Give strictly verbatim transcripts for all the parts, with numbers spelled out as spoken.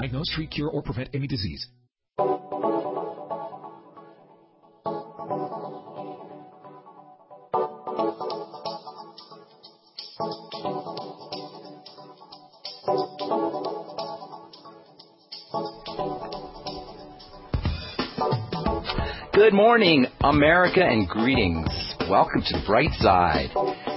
Diagnose, treat, cure, or prevent any disease. Good morning, America, and greetings. Welcome to The Bright Side,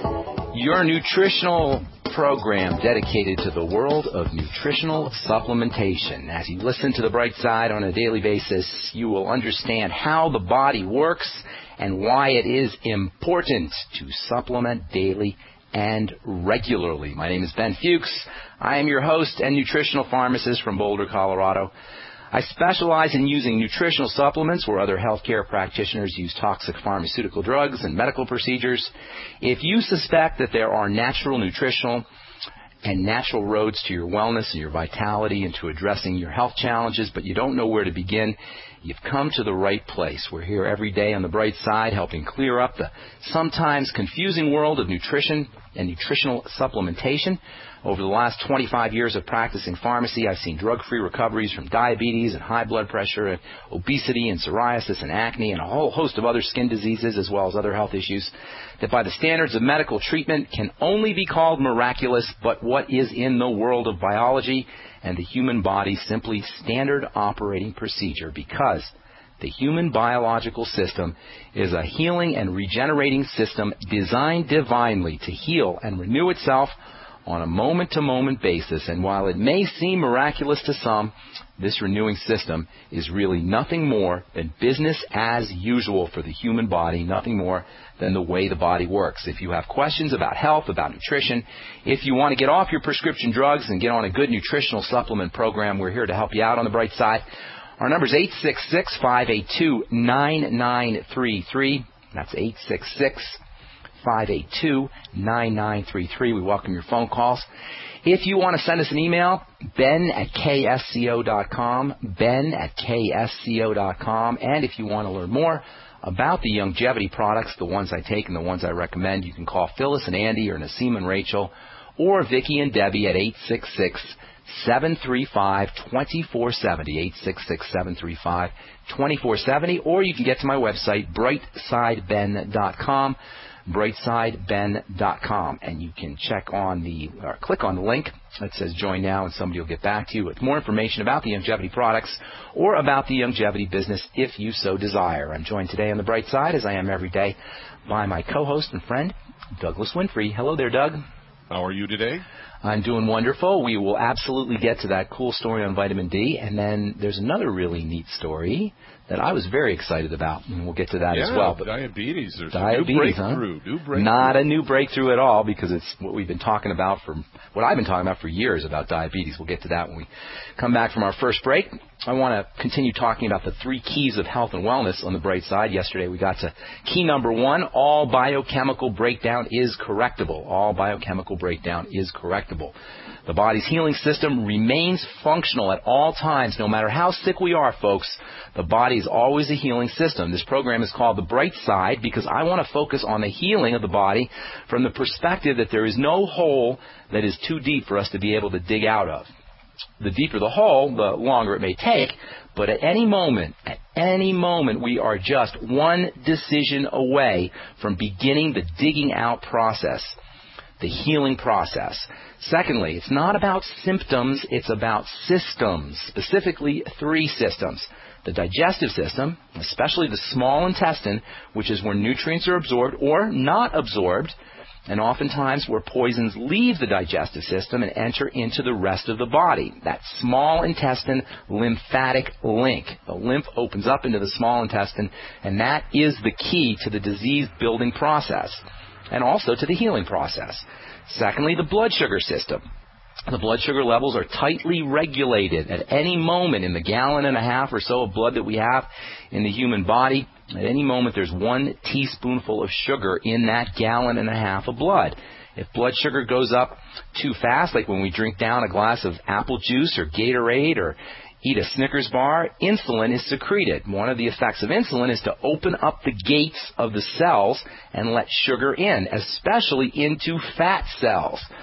your nutritional program dedicated to the world of nutritional supplementation. As you listen to The Bright Side on a daily basis, you will understand how the body works and why it is important to supplement daily and regularly. My name is Ben Fuchs. I am your host and nutritional pharmacist from Boulder, Colorado. I specialize in using nutritional supplements where other healthcare practitioners use toxic pharmaceutical drugs and medical procedures. If you suspect that there are natural nutritional and natural roads to your wellness and your vitality and to addressing your health challenges, but you don't know where to begin, you've come to the right place. We're here every day on The Bright Side helping clear up the sometimes confusing world of nutrition and nutritional supplementation. Over the last twenty-five years of practicing pharmacy, I've seen drug-free recoveries from diabetes and high blood pressure and obesity and psoriasis and acne and a whole host of other skin diseases as well as other health issues that by the standards of medical treatment can only be called miraculous, but what is in the world of biology and the human body's simply standard operating procedure, because the human biological system is a healing and regenerating system designed divinely to heal and renew itself on a moment-to-moment basis. And while it may seem miraculous to some, this renewing system is really nothing more than business as usual for the human body, nothing more than the way the body works. If you have questions about health, about nutrition, if you want to get off your prescription drugs and get on a good nutritional supplement program, we're here to help you out on The Bright Side. Our number is eight six six, five eight two, nine nine three three. That's eight six six, five eight two, nine nine three three. We welcome your phone calls. If you want to send us an email, ben at k s c o dot com, ben at k s c o dot com. And if you want to learn more about the Youngevity products, the ones I take and the ones I recommend, you can call Phyllis and Andy or Naseem and Rachel or Vicki and Debbie at eight six six, seven three five, two four seven zero, eight six six, seven three five, two four seven zero, or you can get to my website, bright side ben dot com, bright side ben dot com, and you can check on the, or click on the link that says join now, and somebody will get back to you with more information about the Youngevity products or about the Youngevity business if you so desire. I'm joined today on The Bright Side, as I am every day, by my co-host and friend, Douglas Winfrey. Hello there, Doug. How are you today? I'm doing wonderful. We will absolutely get to that cool story on vitamin D, and then there's another really neat story that I was very excited about, and we'll get to that yeah, as well. But diabetes, there's diabetes, a new breakthrough, huh? new breakthrough. Not a new breakthrough at all, because it's what we've been talking about for, what I've been talking about for years about diabetes. We'll get to that when we come back from our first break. I want to continue talking about the three keys of health and wellness on The Bright Side. Yesterday we got to key number one, all biochemical breakdown is correctable. All biochemical breakdown is correctable. The body's healing system remains functional at all times. No matter how sick we are, folks, the body is always a healing system. This program is called The Bright Side because I want to focus on the healing of the body from the perspective that there is no hole that is too deep for us to be able to dig out of. The deeper the hole, the longer it may take, but at any moment, at any moment, we are just one decision away from beginning the digging out process, the healing process. Secondly, it's not about symptoms, it's about systems, specifically three systems. The digestive system, especially the small intestine, which is where nutrients are absorbed or not absorbed, and oftentimes where poisons leave the digestive system and enter into the rest of the body. That small intestine lymphatic link. The lymph opens up into the small intestine, and that is the key to the disease-building process and also to the healing process. Secondly, the blood sugar system. The blood sugar levels are tightly regulated at any moment in the gallon and a half or so of blood that we have in the human body. At any moment, there's one teaspoonful of sugar in that gallon and a half of blood. If blood sugar goes up too fast, like when we drink down a glass of apple juice or Gatorade or eat a Snickers bar, insulin is secreted. One of the effects of insulin is to open up the gates of the cells and let sugar in, especially into fat cells.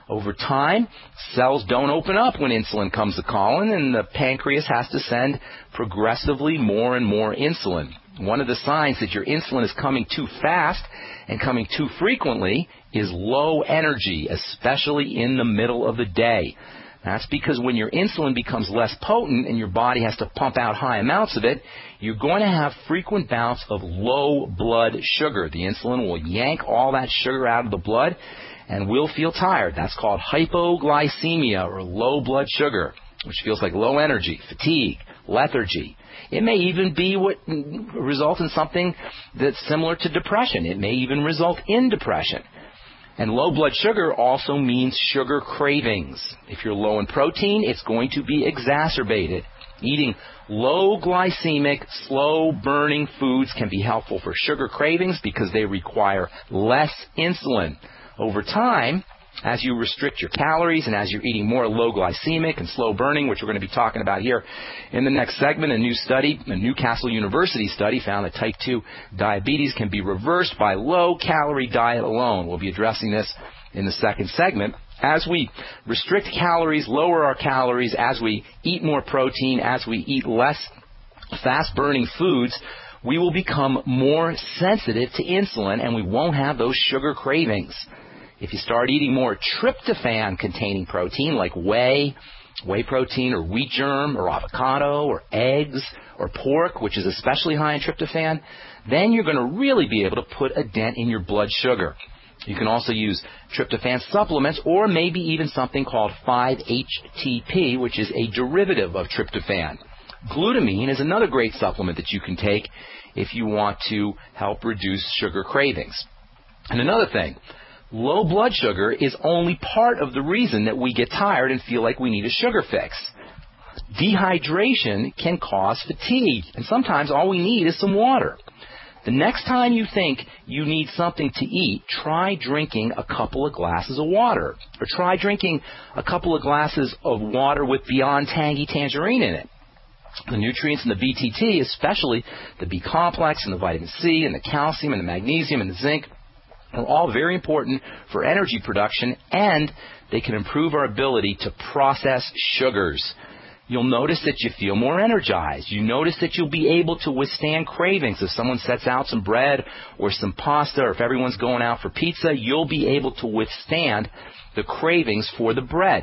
Over time, cells don't open up when insulin comes a calling, and the pancreas has to send progressively more and more insulin. One of the signs that your insulin is coming too fast and coming too frequently is low energy, especially in the middle of the day. That's because when your insulin becomes less potent and your body has to pump out high amounts of it, you're going to have frequent bouts of low blood sugar. The insulin will yank all that sugar out of the blood and we'll feel tired. That's called hypoglycemia, or low blood sugar, which feels like low energy, fatigue, lethargy. It may even be what result in something that's similar to depression. It may even result in depression. And low blood sugar also means sugar cravings. If you're low in protein, it's going to be exacerbated. Eating low glycemic, slow burning foods can be helpful for sugar cravings because they require less insulin. Over time, as you restrict your calories and as you're eating more low glycemic and slow burning, which we're going to be talking about here in the next segment, a new study, a Newcastle University study, found that type two diabetes can be reversed by low-calorie diet alone. We'll be addressing this in the second segment. As we restrict calories, lower our calories, as we eat more protein, as we eat less fast-burning foods, we will become more sensitive to insulin and we won't have those sugar cravings. If you start eating more tryptophan-containing protein like whey, whey protein, or wheat germ, or avocado, or eggs, or pork, which is especially high in tryptophan, then you're going to really be able to put a dent in your blood sugar. You can also use tryptophan supplements, or maybe even something called five H T P, which is a derivative of tryptophan. Glutamine is another great supplement that you can take if you want to help reduce sugar cravings. And another thing, low blood sugar is only part of the reason that we get tired and feel like we need a sugar fix. Dehydration can cause fatigue, and sometimes all we need is some water. The next time you think you need something to eat, try drinking a couple of glasses of water, or try drinking a couple of glasses of water with Beyond Tangy Tangerine in it. The nutrients in the B T T, especially the B complex and the vitamin C and the calcium and the magnesium and the zinc, are all very important for energy production, and they can improve our ability to process sugars. You'll notice that you feel more energized. You notice that you'll be able to withstand cravings. If someone sets out some bread or some pasta, or if everyone's going out for pizza, you'll be able to withstand the cravings for the bread.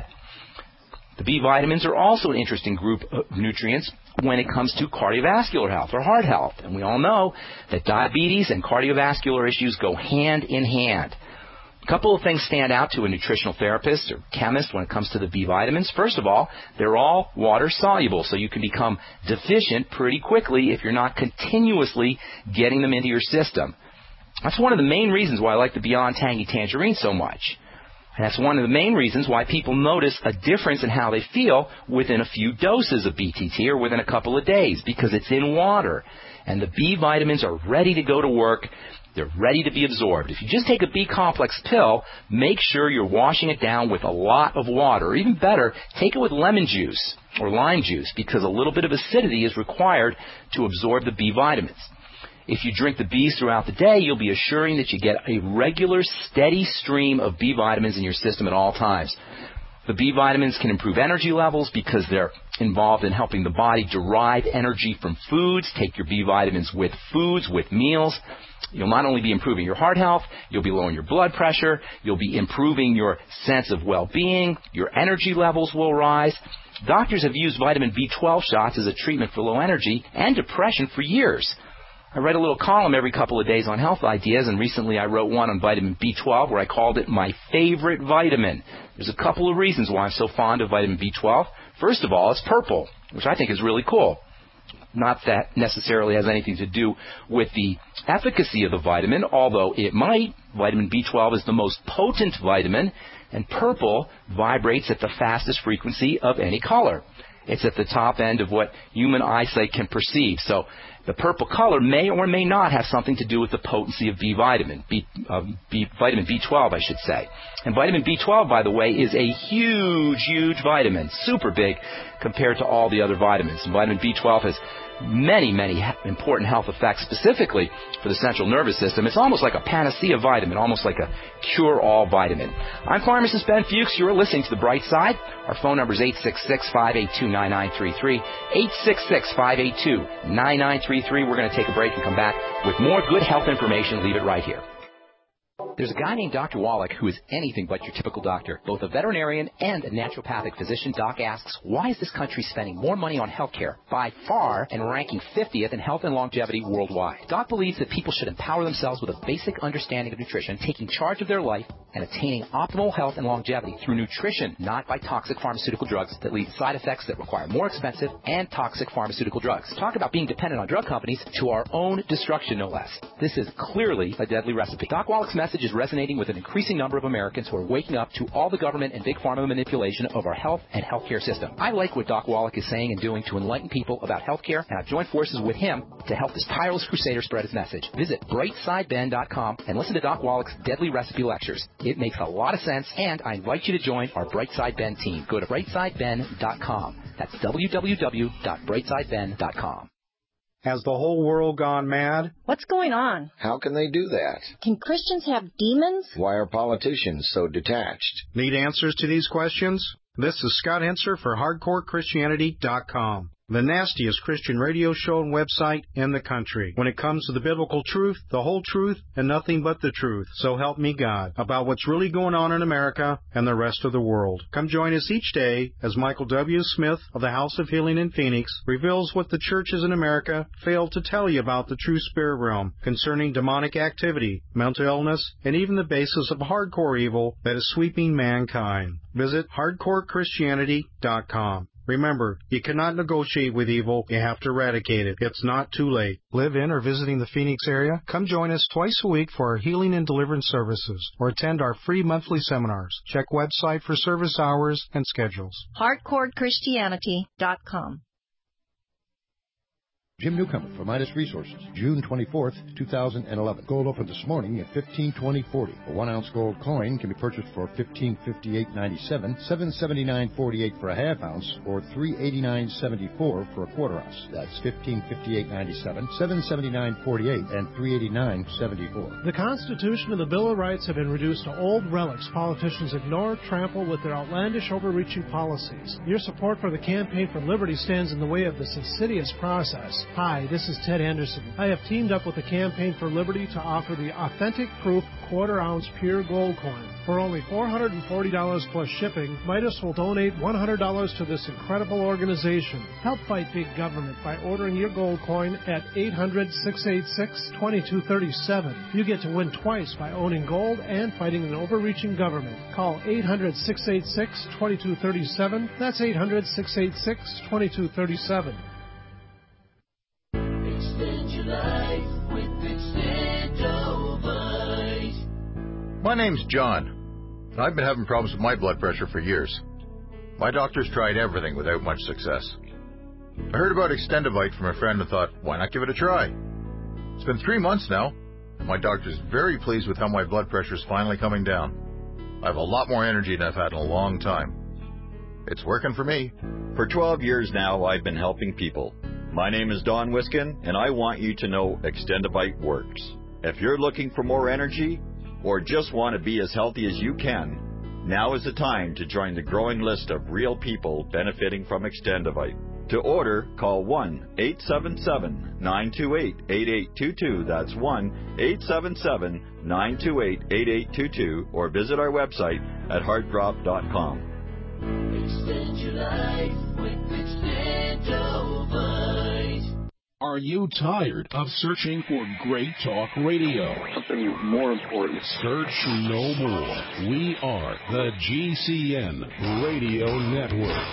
The B vitamins are also an interesting group of nutrients when it comes to cardiovascular health or heart health. And we all know that diabetes and cardiovascular issues go hand in hand. A couple of things stand out to a nutritional therapist or chemist when it comes to the B vitamins. First of all, they're all water soluble, so you can become deficient pretty quickly if you're not continuously getting them into your system. That's one of the main reasons why I like the Beyond Tangy Tangerine so much. And that's one of the main reasons why people notice a difference in how they feel within a few doses of B T T or within a couple of days, because it's in water. And the B vitamins are ready to go to work. They're ready to be absorbed. If you just take a B complex pill, make sure you're washing it down with a lot of water. Or even better, take it with lemon juice or lime juice, because a little bit of acidity is required to absorb the B vitamins. If you drink the Bs throughout the day, you'll be assuring that you get a regular, steady stream of B vitamins in your system at all times. The B vitamins can improve energy levels because they're involved in helping the body derive energy from foods. Take your B vitamins with foods, with meals. You'll not only be improving your heart health, you'll be lowering your blood pressure, you'll be improving your sense of well-being, your energy levels will rise. Doctors have used vitamin B twelve shots as a treatment for low energy and depression for years. I write a little column every couple of days on health ideas, and recently I wrote one on vitamin B twelve where I called it my favorite vitamin. There's a couple of reasons why I'm so fond of vitamin B twelve. First of all, it's purple, which I think is really cool. Not that necessarily has anything to do with the efficacy of the vitamin, although it might. Vitamin B twelve is the most potent vitamin, and purple vibrates at the fastest frequency of any color. It's at the top end of what human eyesight can perceive. So The purple color may or may not have something to do with the potency of B vitamin, B, uh, B, vitamin B twelve, I should say. And vitamin B twelve, by the way, is a huge, huge vitamin, super big compared to all the other vitamins. And vitamin B twelve has many, many important health effects, specifically for the central nervous system. It's almost like a panacea vitamin, almost like a cure-all vitamin. I'm pharmacist Ben Fuchs. You're listening to The Bright Side. Our phone number is eight six six, five eight two, nine nine three three, eight six six, five eight two, nine nine three three. We're going to take a break and come back with more good health information. Leave it right here. There's a guy named Doctor Wallach who is anything but your typical doctor. Both a veterinarian and a naturopathic physician, Doc asks, why is this country spending more money on health care by far and ranking fiftieth in health and longevity worldwide? Doc believes that people should empower themselves with a basic understanding of nutrition, taking charge of their life, and attaining optimal health and longevity through nutrition, not by toxic pharmaceutical drugs that lead to side effects that require more expensive and toxic pharmaceutical drugs. Talk about being dependent on drug companies to our own destruction, no less. This is clearly a deadly recipe. Doc Wallach's message is resonating with an increasing number of Americans who are waking up to all the government and big pharma manipulation of our health and healthcare system. I like what Doc Wallach is saying and doing to enlighten people about healthcare, and I've joined forces with him to help this tireless crusader spread his message. Visit bright side ben dot com and listen to Doc Wallach's deadly recipe lectures. It makes a lot of sense, and I invite you to join our Brightside Ben team. Go to bright side ben dot com. That's w w w dot bright side ben dot com. Has the whole world gone mad? What's going on? How can they do that? Can Christians have demons? Why are politicians so detached? Need answers to these questions? This is Scott Henser for hardcore christianity dot com, the nastiest Christian radio show and website in the country. When it comes to the biblical truth, the whole truth, and nothing but the truth, so help me God, about what's really going on in America and the rest of the world. Come join us each day as Michael W. Smith of the House of Healing in Phoenix reveals what the churches in America failed to tell you about the true spirit realm concerning demonic activity, mental illness, and even the basis of hardcore evil that is sweeping mankind. Visit hardcore christianity dot com. Remember, you cannot negotiate with evil, you have to eradicate it. It's not too late. Live in or visiting the Phoenix area? Come join us twice a week for our healing and deliverance services, or attend our free monthly seminars. Check website for service hours and schedules. hardcore christianity dot com. Jim Newcomer for Midas Resources, June twenty-fourth, two thousand eleven. Gold opened this morning at fifteen twenty forty. A one-ounce gold coin can be purchased for fifteen fifty-eight ninety-seven, seven seventy-nine forty-eight for a half ounce, or three eighty-nine seventy-four for a quarter ounce. That's fifteen fifty-eight ninety-seven, seven seventy-nine forty-eight, and three eighty-nine seventy-four. The Constitution and the Bill of Rights have been reduced to old relics politicians ignore, trample with their outlandish, overreaching policies. Your support for the Campaign for Liberty stands in the way of this insidious process. Hi, this is Ted Anderson. I have teamed up with the Campaign for Liberty to offer the authentic proof quarter-ounce pure gold coin. For only four hundred forty dollars plus shipping, Midas will donate one hundred dollars to this incredible organization. Help fight big government by ordering your gold coin at eight hundred, six eight six, two two three seven. You get to win twice by owning gold and fighting an overreaching government. Call eight hundred, six eight six, two two three seven. That's eight hundred, six eight six, two two three seven. Extend your life with Extendovite. My name's John, and I've been having problems with my blood pressure for years. My doctor's tried everything without much success. I heard about Extendovite from a friend and thought, why not give it a try? It's been three months now, and my doctor's very pleased with how my blood pressure's finally coming down. I have a lot more energy than I've had in a long time. It's working for me. For twelve years now, I've been helping people. My name is Don Wiskin, and I want you to know Extendovite works. If you're looking for more energy, or just want to be as healthy as you can, now is the time to join the growing list of real people benefiting from Extendovite. To order, call one eight seven seven, nine two eight, eight eight two two. That's one eight seven seven, nine two eight, eight eight two two, or visit our website at heartdrop dot com. Extend your life with Extendovite. Are you tired of searching for great talk radio? Something more important. Search no more. We are the G C N Radio Network.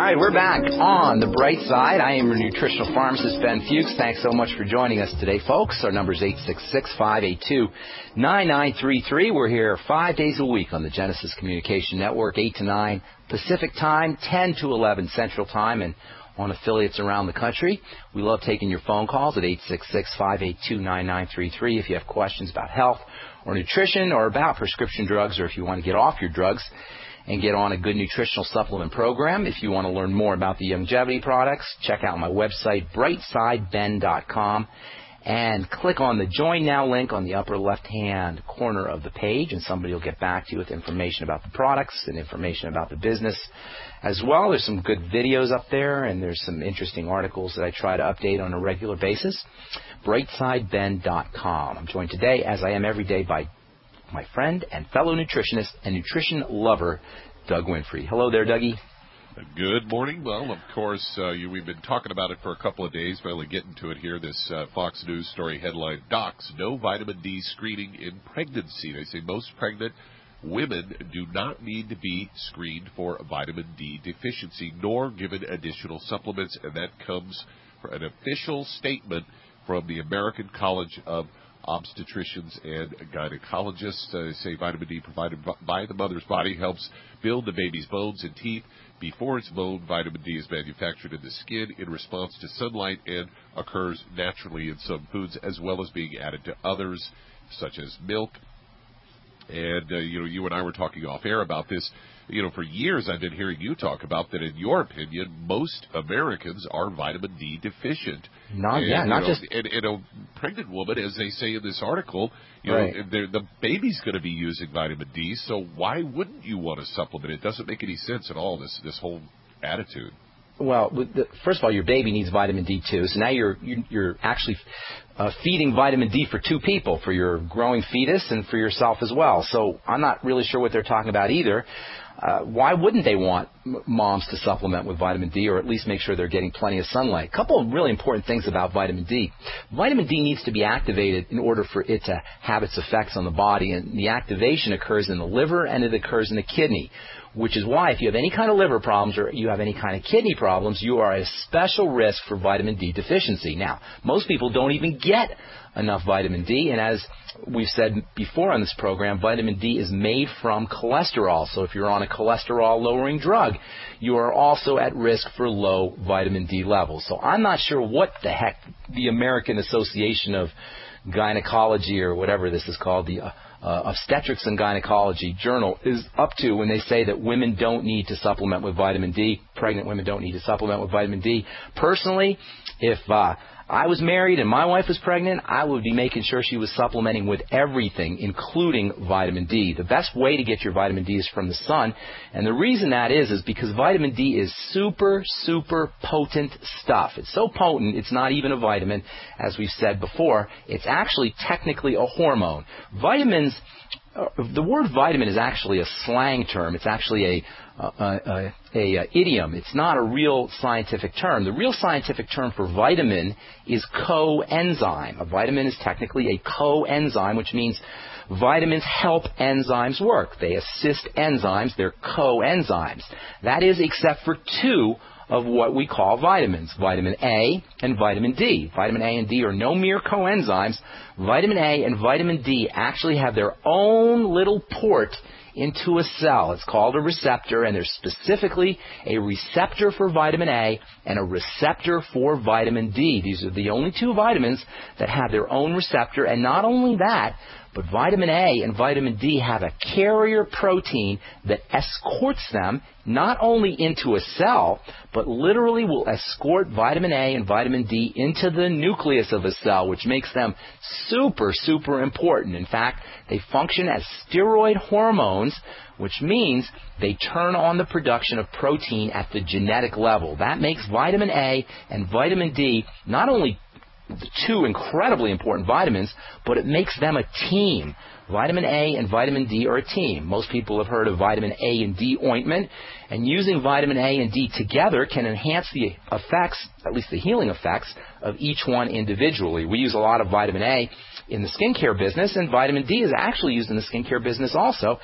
right, we're back on the bright side. I am your nutritional pharmacist, Ben Fuchs. Thanks so much for joining us today, folks. Our number is eight six six, five eight two, nine nine three three. We're here five days a week on the Genesis Communication Network, eight to nine Pacific Time, ten to eleven Central Time, and on affiliates around the country. We love taking your phone calls at eight six six, five eight two, nine nine three three if you have questions about health or nutrition or about prescription drugs, or if you want to get off your drugs and get on a good nutritional supplement program. If you want to learn more about the longevity products, check out my website, bright side ben dot com, and click on the Join Now link on the upper left-hand corner of the page, and somebody will get back to you with information about the products and information about the business as well. There's some good videos up there, and there's some interesting articles that I try to update on a regular basis. bright side ben dot com. I'm joined today, as I am every day, by my friend and fellow nutritionist and nutrition lover, Doug Winfrey. Hello there, Dougie. Good morning. Well, of course, uh, you, we've been talking about it for a couple of days. Finally getting to it here. This uh, Fox News story headline, Docs, no vitamin D screening in pregnancy. They say most pregnant women do not need to be screened for vitamin D deficiency nor given additional supplements, and that comes from an official statement from the American College of Obstetricians and Gynecologists. Uh, say vitamin D provided by the mother's body helps build the baby's bones and teeth. Before it's bone, vitamin D is manufactured in the skin in response to sunlight and occurs naturally in some foods, as well as being added to others, such as milk. And, uh, you know, you and I were talking off air about this. You know, for years I've been hearing you talk about that, in your opinion, most Americans are vitamin D deficient. Not, and, yeah, not know, just... And, and a pregnant woman, as they say in this article, you right. know, the baby's going to be using vitamin D, so why wouldn't you want to supplement? It doesn't make any sense at all, this this whole attitude. Well, the, first of all, your baby needs vitamin D too. So now you're you're actually uh, feeding vitamin D for two people, for your growing fetus and for yourself as well. So I'm not really sure what they're talking about either. Uh, why wouldn't they want m- moms to supplement with vitamin D, or at least make sure they're getting plenty of sunlight? A couple of really important things about vitamin D. Vitamin D needs to be activated in order for it to have its effects on the body, and the activation occurs in the liver and it occurs in the kidney, which is why if you have any kind of liver problems or you have any kind of kidney problems, you are at a special risk for vitamin D deficiency. Now, most people don't even get enough vitamin D, and as we've said before on this program, vitamin D is made from cholesterol. So if you're on a cholesterol-lowering drug, you are also at risk for low vitamin D levels. So I'm not sure what the heck the American Association of Gynecology, or whatever this is called, the uh, uh, Obstetrics and Gynecology Journal, is up to when they say that women don't need to supplement with vitamin D, pregnant women don't need to supplement with vitamin D. Personally, if uh, I was married and my wife was pregnant, I would be making sure she was supplementing with everything, including vitamin D. The best way to get your vitamin D is from the sun, and the reason that is is because vitamin D is super, super potent stuff. It's so potent, it's not even a vitamin, as we've said before. It's actually technically a hormone. Vitamins, uh, the word vitamin is actually a slang term. It's actually a Uh, uh, a uh, idiom. It's not a real scientific term. The real scientific term for vitamin is coenzyme. A vitamin is technically a coenzyme, which means vitamins help enzymes work. They assist enzymes. They're coenzymes. That is, except for two of what we call vitamins, vitamin A and vitamin D. Vitamin A and D are no mere coenzymes. Vitamin A and vitamin D actually have their own little port into a cell. It's called a receptor, and there's specifically a receptor for vitamin A and a receptor for vitamin D. These are the only two vitamins that have their own receptor, and not only that, but vitamin A and vitamin D have a carrier protein that escorts them not only into a cell, but literally will escort vitamin A and vitamin D into the nucleus of a cell, which makes them super, super important. In fact, they function as steroid hormones, which means they turn on the production of protein at the genetic level. That makes vitamin A and vitamin D not only the two incredibly important vitamins, but it makes them a team. Vitamin A and vitamin D are a team. Most people have heard of vitamin A and D ointment, and using vitamin A and D together can enhance the effects, at least the healing effects, of each one individually. We use a lot of vitamin A in the skincare business, and vitamin D is actually used in the skincare business also.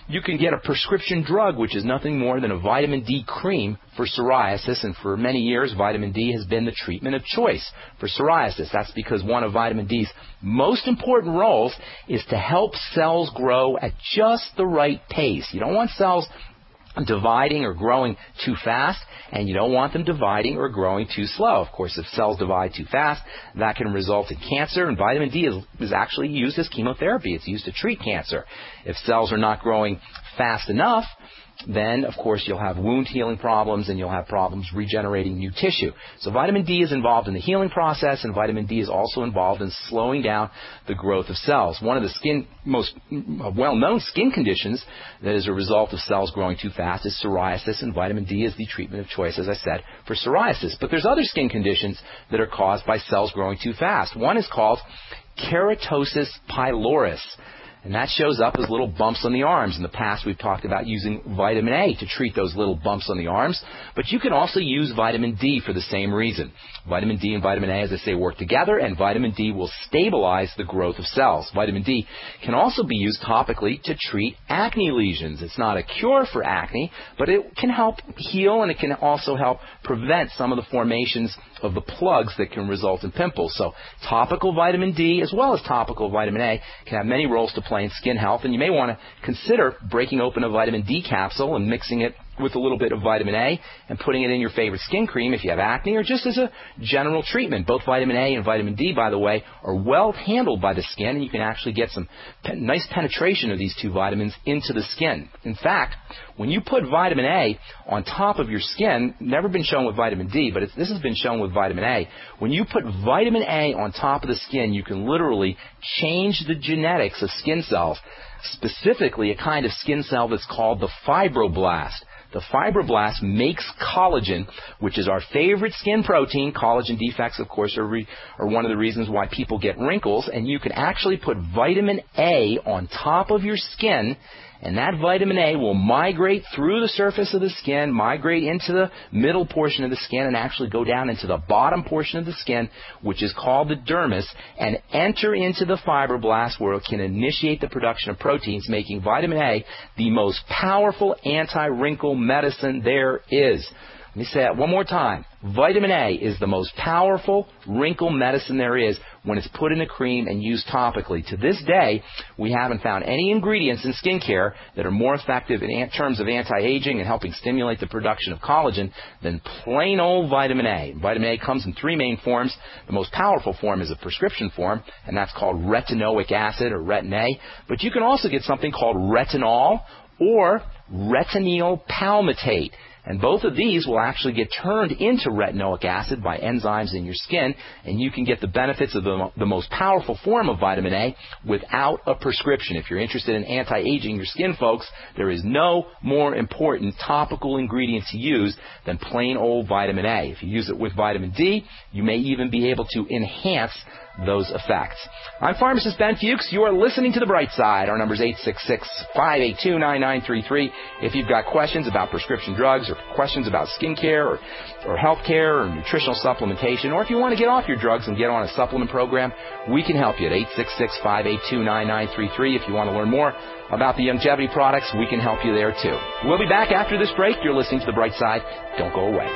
you can get a prescription drug, which is nothing more than a vitamin D cream for psoriasis. And for many years, vitamin D has been the treatment of choice for psoriasis. That's because one of vitamin D's most important roles is to help cells grow at just the right pace. You don't want cells dividing or growing too fast, and you don't want them dividing or growing too slow. Of course, if cells divide too fast, that can result in cancer, and vitamin D is, is actually used as chemotherapy. It's used to treat cancer. If cells are not growing fast enough, then, of course, you'll have wound healing problems and you'll have problems regenerating new tissue. So vitamin D is involved in the healing process, and vitamin D is also involved in slowing down the growth of cells. One of the skin most well-known skin conditions that is a result of cells growing too fast is psoriasis, and vitamin D is the treatment of choice, as I said, for psoriasis. But there's other skin conditions that are caused by cells growing too fast. One is called keratosis piloris. And that shows up as little bumps on the arms. In the past, we've talked about using vitamin A to treat those little bumps on the arms. But you can also use vitamin D for the same reason. Vitamin D and vitamin A, as I say, work together, and vitamin D will stabilize the growth of cells. Vitamin D can also be used topically to treat acne lesions. It's not a cure for acne, but it can help heal, and it can also help prevent some of the formations of the plugs that can result in pimples. So topical vitamin D as well as topical vitamin A can have many roles to play in skin health, and you may want to consider breaking open a vitamin D capsule and mixing it with a little bit of vitamin A and putting it in your favorite skin cream if you have acne, or just as a general treatment. Both vitamin A and vitamin D, by the way, are well handled by the skin, and you can actually get some pe- nice penetration of these two vitamins into the skin. In fact, when you put vitamin A on top of your skin, never been shown with vitamin D, but it's, this has been shown with vitamin A. When you put vitamin A on top of the skin, you can literally change the genetics of skin cells, specifically a kind of skin cell that's called the fibroblast. The fibroblast makes collagen, which is our favorite skin protein. Collagen defects, of course, are, re- are one of the reasons why people get wrinkles. And you can actually put vitamin A on top of your skin, and that vitamin A will migrate through the surface of the skin, migrate into the middle portion of the skin, and actually go down into the bottom portion of the skin, which is called the dermis, and enter into the fibroblast, where it can initiate the production of proteins, making vitamin A the most powerful anti-wrinkle medicine there is. Let me say that one more time. Vitamin A is the most powerful wrinkle medicine there is when it's put in a cream and used topically. To this day, we haven't found any ingredients in skincare that are more effective in terms of anti-aging and helping stimulate the production of collagen than plain old vitamin A. Vitamin A comes in three main forms. The most powerful form is a prescription form, and that's called retinoic acid, or retin A. But you can also get something called retinol or retinyl palmitate. And both of these will actually get turned into retinoic acid by enzymes in your skin, and you can get the benefits of the, the most powerful form of vitamin A without a prescription. If you're interested in anti-aging your skin, folks, there is no more important topical ingredient to use than plain old vitamin A. If you use it with vitamin D, you may even be able to enhance those effects. I'm pharmacist Ben Fuchs. You are listening to The Bright Side. Our number is eight six six, five eight two, nine nine three three. If you've got questions about prescription drugs, or questions about skincare, or, or health care, or nutritional supplementation, or if you want to get off your drugs and get on a supplement program, we can help you at eight six six, five eight two, nine nine three three. If you want to learn more about the longevity products, we can help you there too. We'll be back after this break. You're listening to The Bright Side. Don't go away.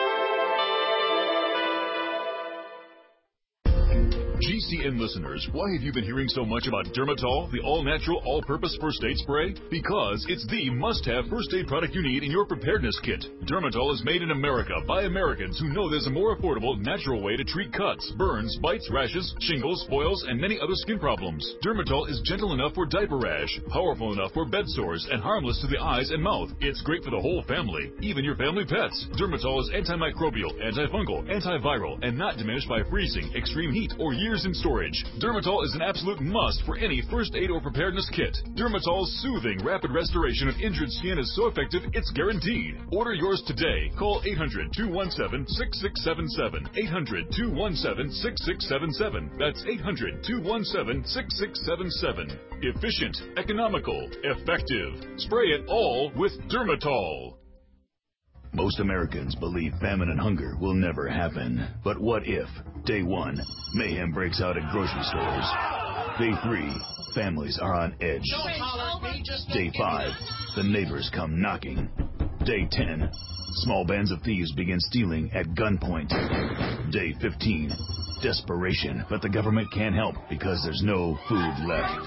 G C N listeners, why have you been hearing so much about Dermatol, the all-natural, all-purpose first aid spray? Because it's the must-have first aid product you need in your preparedness kit. Dermatol is made in America by Americans who know there's a more affordable, natural way to treat cuts, burns, bites, rashes, shingles, boils, and many other skin problems. Dermatol is gentle enough for diaper rash, powerful enough for bed sores, and harmless to the eyes and mouth. It's great for the whole family, even your family pets. Dermatol is antimicrobial, antifungal, antiviral, and not diminished by freezing, extreme heat, or years in storage. Dermatol is an absolute must for any first aid or preparedness kit. Dermatol's soothing, rapid restoration of injured skin is so effective, it's guaranteed. Order yours today. Call eight hundred, two one seven, six six seven seven. eight hundred, two one seven, six six seven seven. That's eight hundred, two one seven, six six seven seven. Efficient, economical, effective. Spray it all with Dermatol. Most Americans believe famine and hunger will never happen. But what if, day one, mayhem breaks out at grocery stores? Day three, families are on edge. Day five, the neighbors come knocking. Day ten, small bands of thieves begin stealing at gunpoint. Day fifteen, desperation, but the government can't help because there's no food left.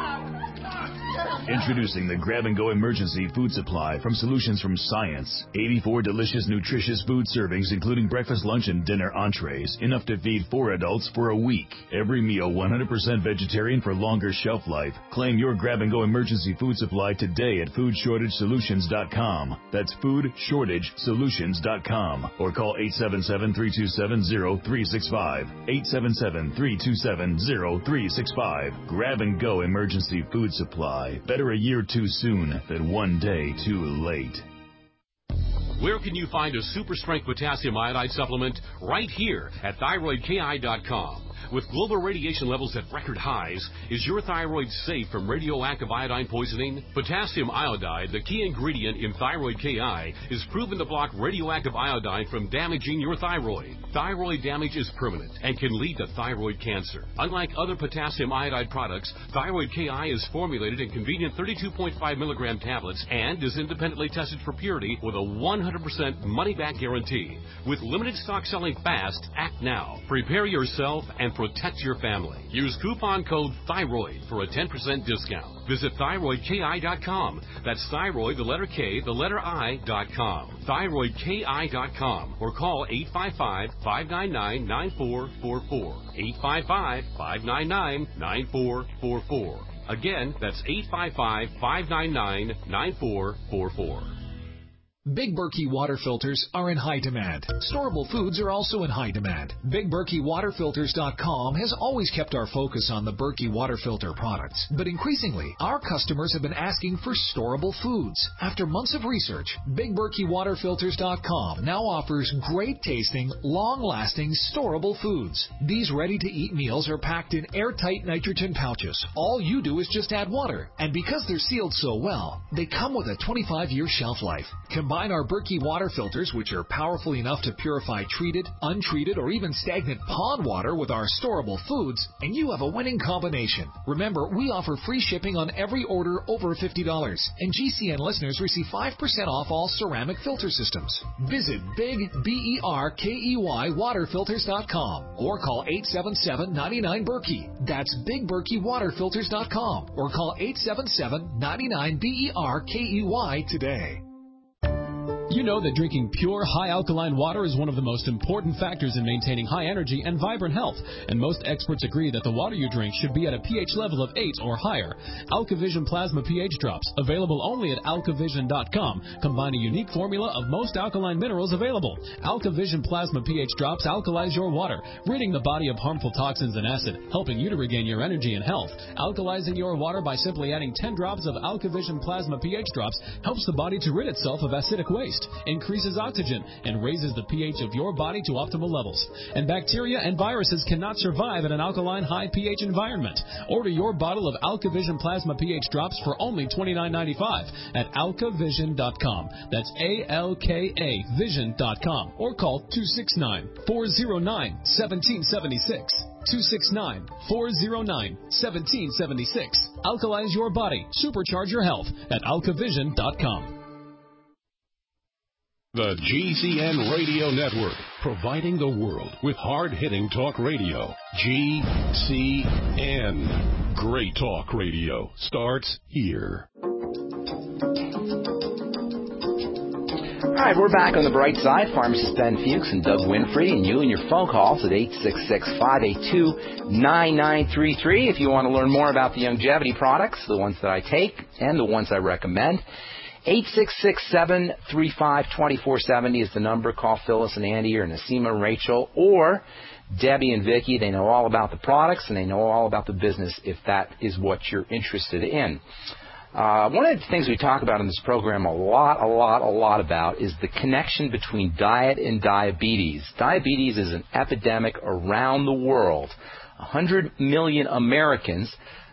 Introducing the Grab-and-Go Emergency Food Supply from Solutions from Science. eighty-four delicious, nutritious food servings, including breakfast, lunch, and dinner entrees. Enough to feed four adults for a week. Every meal one hundred percent vegetarian for longer shelf life. Claim your Grab-and-Go Emergency Food Supply today at food shortage solutions dot com. That's food shortage solutions dot com. Or call eight seven seven, three two seven, zero three six five. eight seven seven, three two seven, zero three six five. Grab-and-Go Emergency Food Supply. Better a year too soon than one day too late. Where can you find a super strength potassium iodide supplement? Right here at thyroid K I dot com. With global radiation levels at record highs, is your thyroid safe from radioactive iodine poisoning? Potassium iodide, the key ingredient in Thyroid K I, is proven to block radioactive iodine from damaging your thyroid. Thyroid damage is permanent and can lead to thyroid cancer. Unlike other potassium iodide products, Thyroid K I is formulated in convenient thirty-two point five milligram tablets and is independently tested for purity with a one hundred percent money-back guarantee. With limited stock selling fast, act now. Prepare yourself and protect your family. Use coupon code THYROID for a ten percent discount. Visit thyroid K I dot com. That's thyroid, the letter K, the letter I dot com. thyroid K I dot com. Or call eight five five, five nine nine, nine four four four. eight five five, five nine nine, nine four four four. Again, that's eight five five, five nine nine, nine four four four. Big Berkey water filters are in high demand. Storable foods are also in high demand. Big Berkey Water Filters dot com has always kept our focus on the Berkey water filter products. But increasingly, our customers have been asking for storable foods. After months of research, Big Berkey Water Filters dot com now offers great tasting, long-lasting, storable foods. These ready-to-eat meals are packed in airtight nitrogen pouches. All you do is just add water. And because they're sealed so well, they come with a twenty-five year shelf life. Combine our Berkey water filters, which are powerful enough to purify treated, untreated, or even stagnant pond water with our storable foods, and you have a winning combination. Remember, we offer free shipping on every order over fifty dollars, and G C N listeners receive five percent off all ceramic filter systems. Visit Big B E R K E Y Water Filters dot com or call eight seven seven, nine nine, Berkey. That's Big Berkey Water Filters dot com or call eight seven seven, nine nine, B E R K E Y today. You know that drinking pure, high-alkaline water is one of the most important factors in maintaining high energy and vibrant health, and most experts agree that the water you drink should be at a pH level of eight or higher. AlkaVision Plasma pH Drops, available only at alkavision dot com, combine a unique formula of most alkaline minerals available. AlkaVision Plasma pH Drops alkalize your water, ridding the body of harmful toxins and acid, helping you to regain your energy and health. Alkalizing your water by simply adding ten drops of AlkaVision Plasma pH Drops helps the body to rid itself of acidic waste, increases oxygen, and raises the pH of your body to optimal levels. And bacteria and viruses cannot survive in an alkaline high pH environment. Order your bottle of AlkaVision Plasma pH Drops for only twenty-nine ninety-five at alkavision dot com. That's A L K A vision dot com. Or call two six nine, four zero nine, one seven seven six. two six nine, four zero nine, one seven seven six. Alkalize your body. Supercharge your health at alkavision dot com. The G C N Radio Network, providing the world with hard-hitting talk radio. G C N. Great talk radio starts here. All right, we're back on the bright side. Pharmacist Ben Fuchs and Doug Winfrey, and you and your phone calls at eight six six, five eight two, nine nine three three if you want to learn more about the longevity products, the ones that I take and the ones I recommend. eight six six, seven three five, two four seven zero is the number. Call Phyllis and Andy or Nasima and Rachel or Debbie and Vicki. They know all about the products and they know all about the business if that is what you're interested in. Uh, one of the things we talk about in this program a lot, a lot, a lot about is the connection between diet and diabetes. Diabetes is an epidemic around the world. one hundred million Americans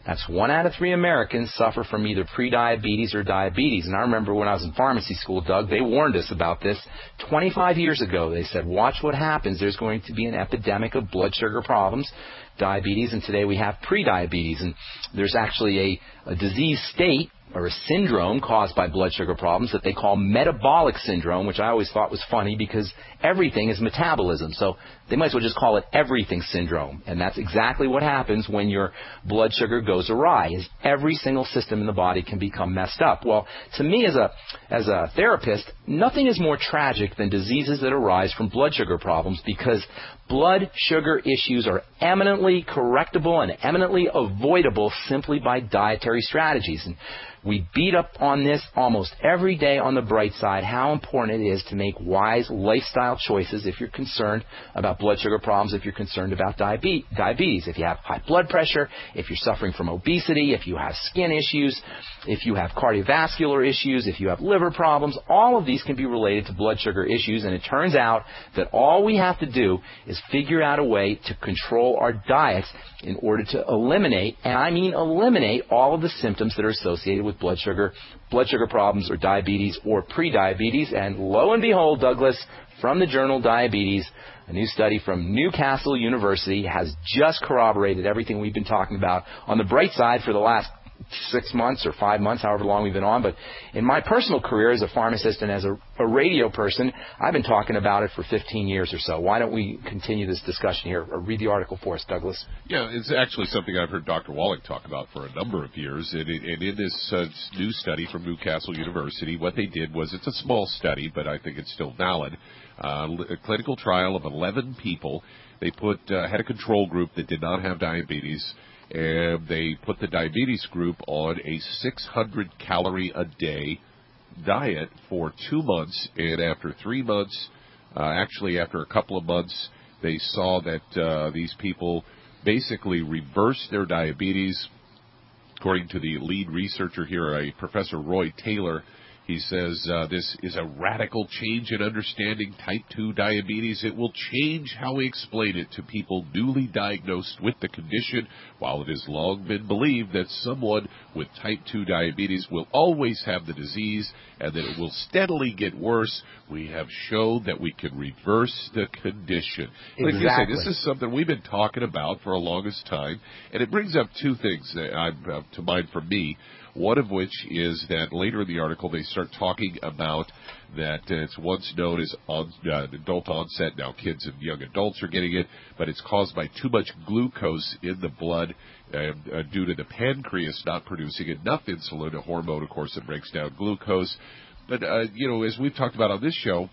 That's one out of three Americans suffer from either prediabetes or diabetes. And I remember when I was in pharmacy school, Doug, they warned us about this twenty-five years ago. They said, watch what happens. There's going to be an epidemic of blood sugar problems, diabetes, and today we have prediabetes. And there's actually a, a disease state or a syndrome caused by blood sugar problems that they call metabolic syndrome, which I always thought was funny because everything is metabolism. So they might as well just call it everything syndrome. And that's exactly what happens when your blood sugar goes awry, is every single system in the body can become messed up. Well, to me as a as a therapist, nothing is more tragic than diseases that arise from blood sugar problems, because blood sugar issues are eminently correctable and eminently avoidable simply by dietary strategies. And we beat up on this almost every day on the Bright Side, how important it is to make wise lifestyle choices if you're concerned about blood sugar problems, if you're concerned about diabetes, if you have high blood pressure, if you're suffering from obesity, if you have skin issues, if you have cardiovascular issues, if you have liver problems. All of these can be related to blood sugar issues, and it turns out that all we have to do is figure out a way to control our diets in order to eliminate, and I mean eliminate, all of the symptoms that are associated with blood sugar, blood sugar problems or diabetes or prediabetes. And lo and behold, Douglas, from the journal Diabetes, a new study from Newcastle University has just corroborated everything we've been talking about on the Bright Side for the last six months or five months, however long we've been on. But in my personal career as a pharmacist and as a, a radio person, I've been talking about it for fifteen years or so. Why don't we continue this discussion here, or read the article for us, Douglas? Yeah, it's actually something I've heard Doctor Wallach talk about for a number of years. And, and in this uh, new study from Newcastle University, what they did was, it's a small study, but I think it's still valid, uh, a clinical trial of eleven people. They put uh, had a control group that did not have diabetes, and they put the diabetes group on a six hundred calorie a day diet for two months. And after three months, uh, actually after a couple of months, they saw that uh, these people basically reversed their diabetes. According to the lead researcher here, a Professor Roy Taylor, he says uh, this is a radical change in understanding type two diabetes. It will change how we explain it to people newly diagnosed with the condition. While it has long been believed that someone with type two diabetes will always have the disease and that it will steadily get worse, we have shown that we can reverse the condition. Like Exactly. you say, this is something we've been talking about for the longest time, and it brings up two things that I'm, uh, to mind for me. One of which is that later in the article they start talking about that uh, it's once known as on, uh, adult onset. Now kids and young adults are getting it, but it's caused by too much glucose in the blood uh, uh, due to the pancreas not producing enough insulin, a hormone, of course, that breaks down glucose. But, uh, you know, as we've talked about on this show,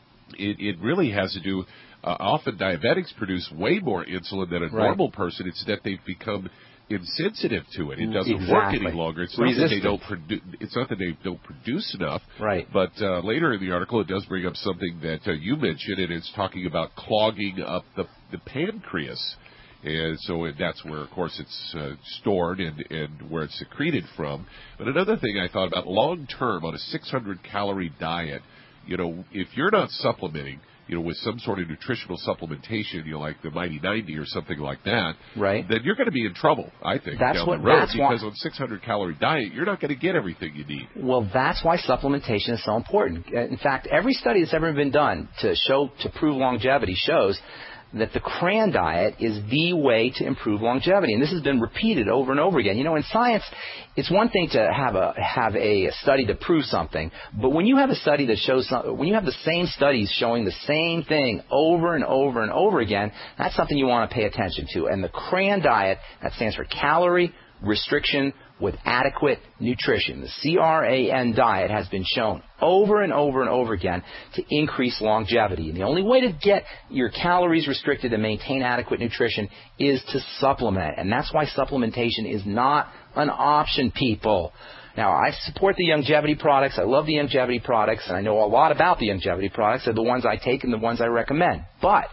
it, it really has to do, uh, often diabetics produce way more insulin than a Right. normal person. It's that they've become insensitive to it. It doesn't Exactly. work any longer. It's not that they Resistant. don't produce. It's not that they don't produce enough. Right. But uh, later in the article, it does bring up something that uh, you mentioned, and it's talking about clogging up the the pancreas. And so it, that's where, of course, it's uh, stored and, and where it's secreted from. But another thing I thought about, long term on a six hundred calorie diet, you know, if you're not supplementing, you know, with some sort of nutritional supplementation, you know, like the Mighty ninety or something like that, right? Then you're going to be in trouble, I think, That's down what- the road, that's because why- on six hundred calorie diet, you're not going to get everything you need. Well, that's why supplementation is so important. In fact, every study that's ever been done to show, to prove longevity shows that the CRAN diet is the way to improve longevity. And this has been repeated over and over again. You know, in science, it's one thing to have a have a study to prove something, but when you have a study that shows some, when you have the same studies showing the same thing over and over and over again, that's something you want to pay attention to. And the CRAN diet, that stands for calorie restriction with adequate nutrition. The C R A N diet has been shown over and over and over again to increase longevity. And the only way to get your calories restricted and maintain adequate nutrition is to supplement. And that's why supplementation is not an option, people. Now, I support the longevity products. I love the longevity products, and I know a lot about the longevity products. They're the ones I take and the ones I recommend. But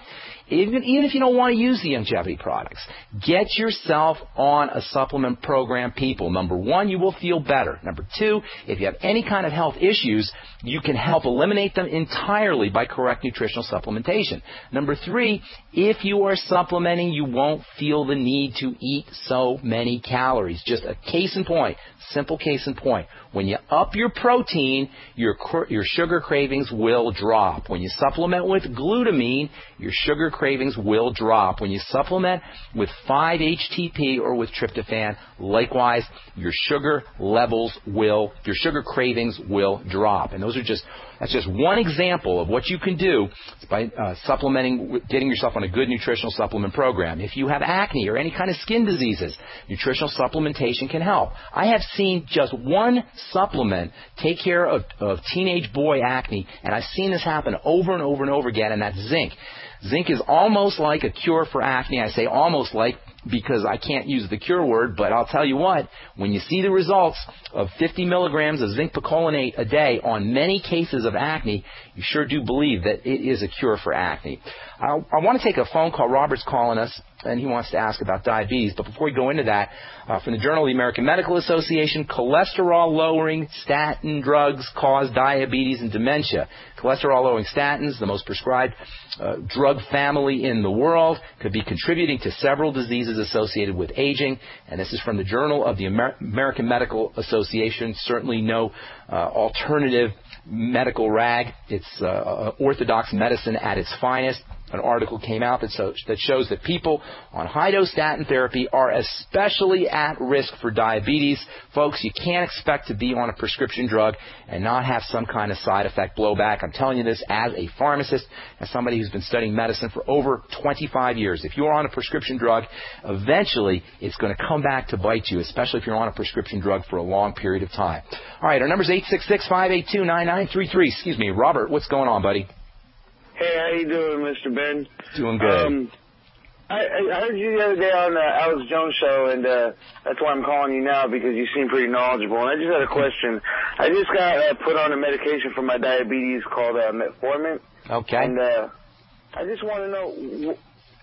even, even if you don't want to use the Youngevity products, get yourself on a supplement program, people. Number one, you will feel better. Number two, if you have any kind of health issues, you can help eliminate them entirely by correct nutritional supplementation. Number three, if you are supplementing, you won't feel the need to eat so many calories. Just a case in point, simple case in point. When you up your protein, your your sugar cravings will drop. When you supplement with glutamine, your sugar cravings will drop. When you supplement with five H T P or with tryptophan, likewise, your sugar levels will, your sugar cravings will drop. And those are just, that's just one example of what you can do by uh, supplementing, getting yourself on a good nutritional supplement program. If you have acne or any kind of skin diseases, nutritional supplementation can help. I have seen just one supplement take care of, of teenage boy acne, and I've seen this happen over and over and over again, and that's zinc. Zinc is almost like a cure for acne. I say almost like because I can't use the cure word, but I'll tell you what, when you see the results of fifty milligrams of zinc picolinate a day on many cases of acne, you sure do believe that it is a cure for acne. I, I want to take a phone call. Robert's calling us, and he wants to ask about diabetes. But before we go into that, uh, from the Journal of the American Medical Association, cholesterol-lowering statin drugs cause diabetes and dementia. Cholesterol-lowering statins, the most prescribed uh, drug family in the world, could be contributing to several diseases associated with aging. And this is from the Journal of the Amer- American Medical Association. Certainly no uh, alternative medical rag. It's uh, orthodox medicine at its finest. An article came out that, so, that shows that people on high-dose statin therapy are especially at risk for diabetes. Folks, you can't expect to be on a prescription drug and not have some kind of side effect blowback. I'm telling you this as a pharmacist, as somebody who's been studying medicine for over twenty-five years. If you're on a prescription drug, eventually it's going to come back to bite you, especially if you're on a prescription drug for a long period of time. All right, our number is eight six six, five eight two, nine nine three three. Excuse me, Robert, what's going on, buddy? Hey, how you doing, Mister Ben? Doing good. Um, I, I heard you the other day on the Alex Jones show, and uh, that's why I'm calling you now, because you seem pretty knowledgeable. And I just had a question. I just got uh, put on a medication for my diabetes called uh, metformin. Okay. And uh, I just want to know,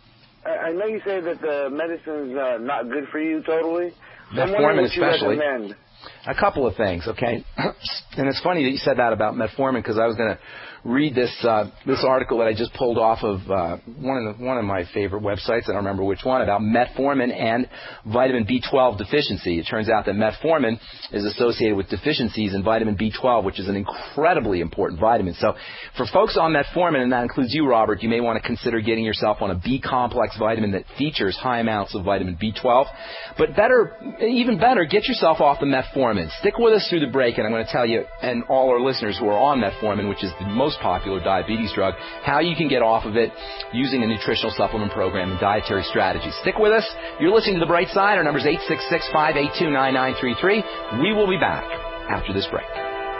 I know you said that the medicine's uh, not good for you totally. Metformin especially. Recommend. A couple of things, okay? And it's funny that you said that about metformin, because I was going to read this uh, this article that I just pulled off of uh, one of the, one of my favorite websites. I don't remember which one, about metformin and vitamin B twelve deficiency. It turns out that metformin is associated with deficiencies in vitamin B twelve, which is an incredibly important vitamin. So for folks on metformin, and that includes you, Robert, you may want to consider getting yourself on a B-complex vitamin that features high amounts of vitamin B twelve. But better, even better, get yourself off the metformin. Stick with us through the break, and I'm going to tell you, and all our listeners who are on metformin, which is the most popular diabetes drug, how you can get off of it using a nutritional supplement program and dietary strategies. Stick with us. You're listening to The Bright Side. Our number is eight six six, five eight two, nine nine three three. We will be back after this break.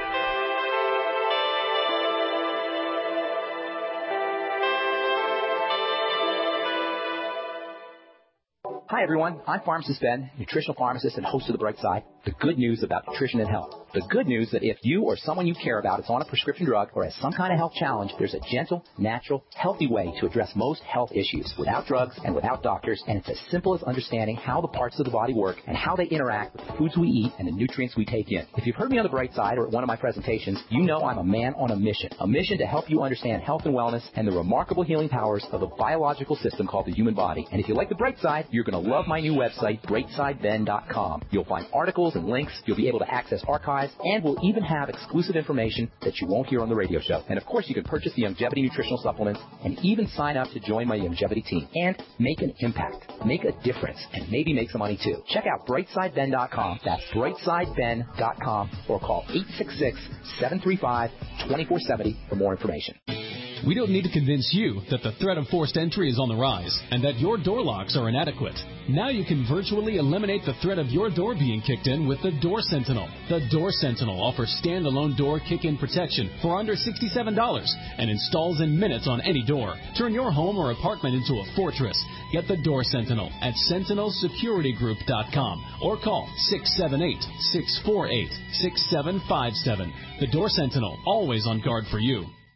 Hi, everyone. I'm Pharmacist Ben, nutritional pharmacist and host of The Bright Side. The good news about nutrition and health. The good news that if you or someone you care about is on a prescription drug or has some kind of health challenge, there's a gentle, natural, healthy way to address most health issues without drugs and without doctors, and it's as simple as understanding how the parts of the body work and how they interact with the foods we eat and the nutrients we take in. If you've heard me on The Bright Side or at one of my presentations, you know I'm a man on a mission. A mission to help you understand health and wellness and the remarkable healing powers of the biological system called the human body. And if you like The Bright Side, you're going to love my new website, bright side ben dot com. You'll find articles and links. You'll be able to access archives, and we'll even have exclusive information that you won't hear on the radio show. And of course, you can purchase the Youngevity nutritional supplements and even sign up to join my Youngevity team and make an impact, make a difference, and maybe make some money too. Check out bright side ben dot com. That's bright side ben dot com, or call eight six six, seven three five, two four seven zero for more information. We don't need to convince you that the threat of forced entry is on the rise and that your door locks are inadequate. Now you can virtually eliminate the threat of your door being kicked in with the Door Sentinel. The Door Sentinel offers standalone door kick-in protection for under sixty-seven dollars and installs in minutes on any door. Turn your home or apartment into a fortress. Get the Door Sentinel at sentinel security group dot com or call six seven eight, six four eight, six seven five seven. The Door Sentinel, always on guard for you.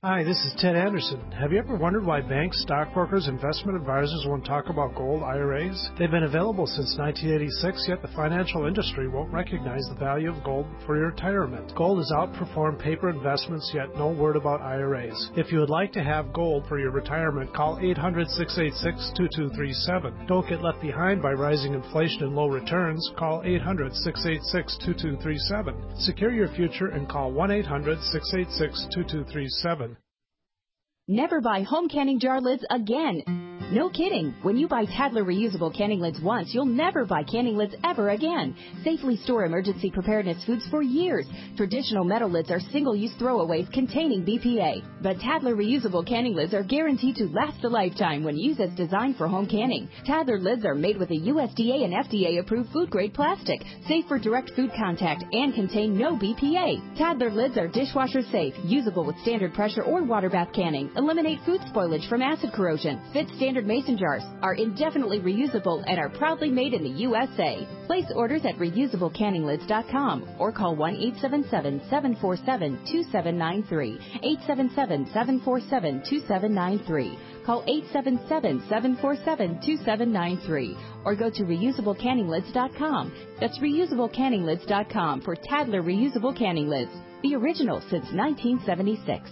Hi, this is Ted Anderson. Have you ever wondered why banks, stockbrokers, investment advisors won't talk about gold I R As? They've been available since nineteen eighty-six, yet the financial industry won't recognize the value of gold for your retirement. Gold has outperformed paper investments, yet no word about I R As. If you would like to have gold for your retirement, call eight hundred, six eight six, two two three seven. Don't get left behind by rising inflation and low returns. Call eight hundred, six eight six, two two three seven. Secure your future and call one eight hundred, six eight six, two two three seven. Never buy home canning jar lids again. No kidding. When you buy Tadler reusable canning lids once, you'll never buy canning lids ever again. Safely store emergency preparedness foods for years. Traditional metal lids are single-use throwaways containing B P A. But Tadler reusable canning lids are guaranteed to last a lifetime when used as designed for home canning. Tadler lids are made with a U S D A and F D A-approved food-grade plastic, safe for direct food contact, and contain no B P A. Tadler lids are dishwasher safe, usable with standard pressure or water bath canning, eliminate food spoilage from acid corrosion, fit standard mason jars, are indefinitely reusable, and are proudly made in the U S A. Place orders at reusable canning lids dot com or call one eight seven seven, seven four seven, two seven nine three, eight seven seven, seven four seven, two seven nine three. Call eight seven seven, seven four seven, two seven nine three or go to reusable canning lids dot com. That's reusable canning lids dot com for Tadler reusable canning lids, the original since nineteen seventy-six.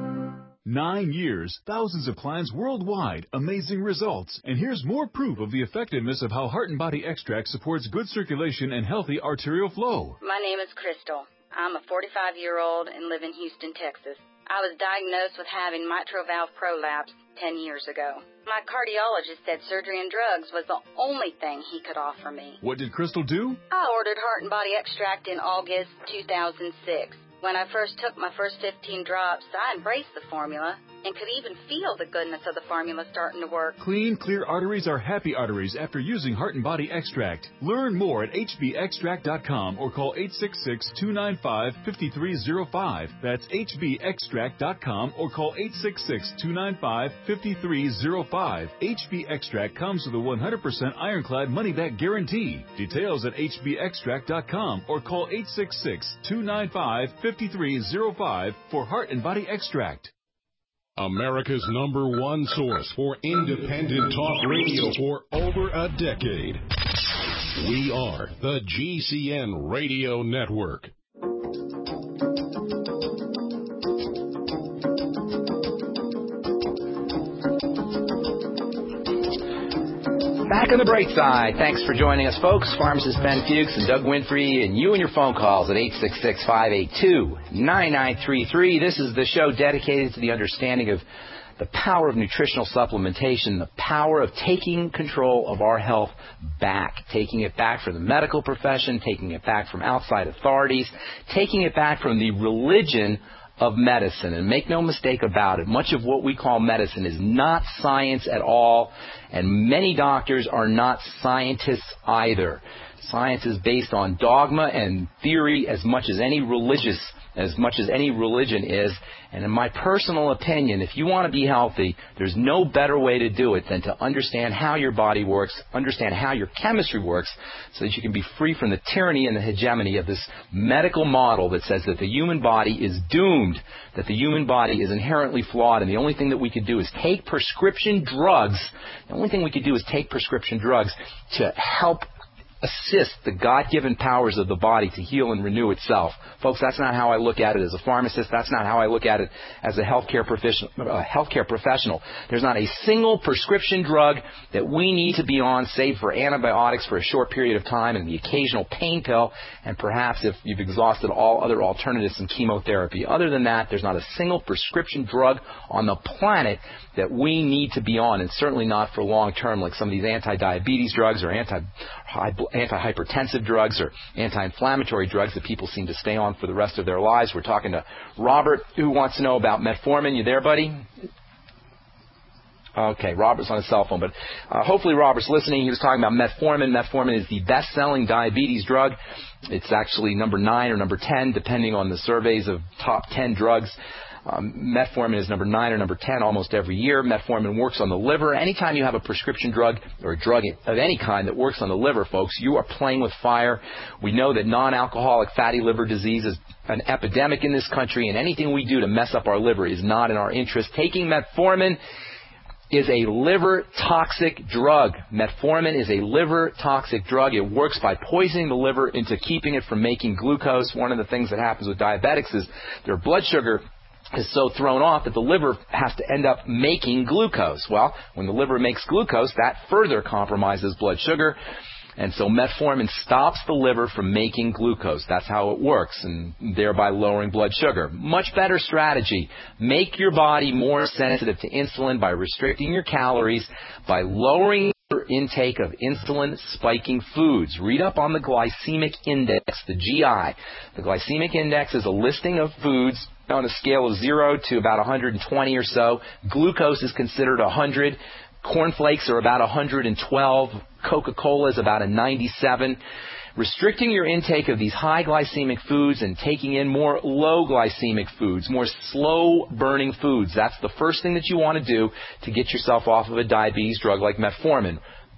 Nine years, thousands of clients worldwide, amazing results. And here's more proof of the effectiveness of how Heart and Body Extract supports good circulation and healthy arterial flow. My name is Crystal. I'm a forty-five-year-old and live in Houston, Texas. I was diagnosed with having mitral valve prolapse ten years ago. My cardiologist said surgery and drugs was the only thing he could offer me. What did Crystal do? I ordered Heart and Body Extract in August two thousand six. When I first took my first fifteen drops, I embraced the formula and could even feel the goodness of the formula starting to work. Clean, clear arteries are happy arteries after using Heart and Body Extract. Learn more at H B extract dot com or call eight six six, two nine five, five three zero five. That's H B extract dot com or call eight six six, two nine five, five three zero five. H B Extract comes with a one hundred percent ironclad money-back guarantee. Details at H B extract dot com or call eight six six, two nine five, five three zero five for Heart and Body Extract. America's number one source for independent talk radio for over a decade. We are the G C N Radio Network. Back on the bright side. Thanks for joining us, folks. Pharmacist Ben Fuchs and Doug Winfrey, and you and your phone calls at eight six six, five eight two, nine nine three three. This is the show dedicated to the understanding of the power of nutritional supplementation, the power of taking control of our health back, taking it back from the medical profession, taking it back from outside authorities, taking it back from the religion of medicine. And make no mistake about it, much of what we call medicine is not science at all, and many doctors are not scientists either. Science is based on dogma and theory as much as any religious, as much as any religion is. And in my personal opinion, if you want to be healthy, there's no better way to do it than to understand how your body works, understand how your chemistry works, so that you can be free from the tyranny and the hegemony of this medical model that says that the human body is doomed, that the human body is inherently flawed, and the only thing that we could do is take prescription drugs. The only thing we could do is take prescription drugs to help assist the God-given powers of the body to heal and renew itself. Folks, that's not how I look at it as a pharmacist. That's not how I look at it as a healthcare professional. Uh, healthcare professional. There's not a single prescription drug that we need to be on, save for antibiotics for a short period of time and the occasional pain pill, and perhaps if you've exhausted all other alternatives in chemotherapy. Other than that, there's not a single prescription drug on the planet that we need to be on, and certainly not for long term, like some of these anti-diabetes drugs or anti anti-hypertensive drugs or anti-inflammatory drugs that people seem to stay on for the rest of their lives. We're talking to Robert, who wants to know about metformin. You there, buddy? Okay, Robert's on his cell phone, but uh, hopefully Robert's listening. He was talking about metformin. Metformin is the best-selling diabetes drug. It's actually number nine or number ten, depending on the surveys of top ten drugs. Um, metformin is number nine or number ten almost every year. Metformin works on the liver. Anytime you have a prescription drug or a drug of any kind that works on the liver, folks, you are playing with fire. We know that non-alcoholic fatty liver disease is an epidemic in this country, and anything we do to mess up our liver is not in our interest. Taking metformin is a liver toxic drug. Metformin is a liver toxic drug. It works by poisoning the liver into keeping it from making glucose. One of the things that happens with diabetics is their blood sugar is so thrown off that the liver has to end up making glucose. Well, when the liver makes glucose, that further compromises blood sugar. And so metformin stops the liver from making glucose. That's how it works, and thereby lowering blood sugar. Much better strategy. Make your body more sensitive to insulin by restricting your calories, by lowering your intake of insulin-spiking foods. Read up on the glycemic index, the G I. The glycemic index is a listing of foods on a scale of zero to about one hundred twenty or so. Glucose is considered one hundred. Cornflakes are about one hundred twelve. Coca-Cola is about a ninety-seven. Restricting your intake of these high glycemic foods and taking in more low glycemic foods, more slow-burning foods. That's the first thing that you want to do to get yourself off of a diabetes drug like metformin.